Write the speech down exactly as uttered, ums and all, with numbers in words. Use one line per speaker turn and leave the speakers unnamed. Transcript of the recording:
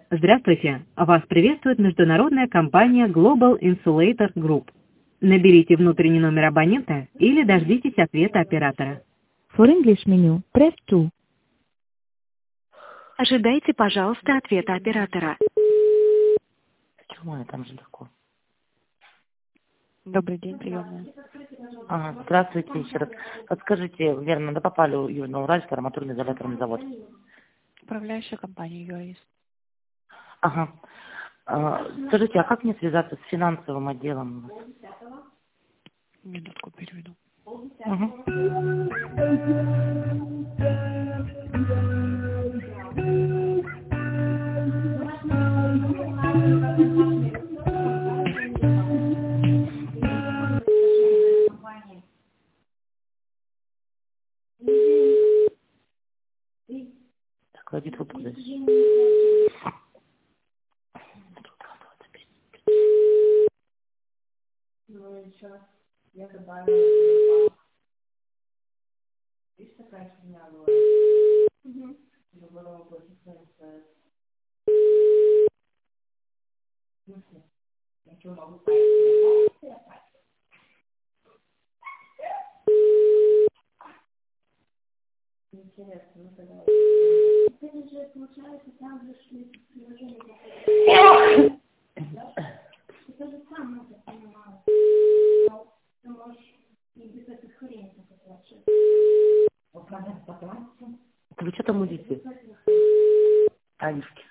Здравствуйте! Вас приветствует международная компания Global Insulator Group. Наберите внутренний номер абонента или дождитесь ответа оператора.
For English menu, press two.
Ожидайте, пожалуйста, ответа оператора.
Почему я там же легко?
Добрый день, приемная.
Ага, здравствуйте еще раз. Подскажите, верно, надо попали в Южноуральский арматурный изоляторный завод.
Управляющая компания ю эй эс.
Ага. А, скажите, а как мне связаться с финансовым отделом?
Минутку переведу.
Угу. Так, клади трубку дальше. Вы что там мудите? Анюшки.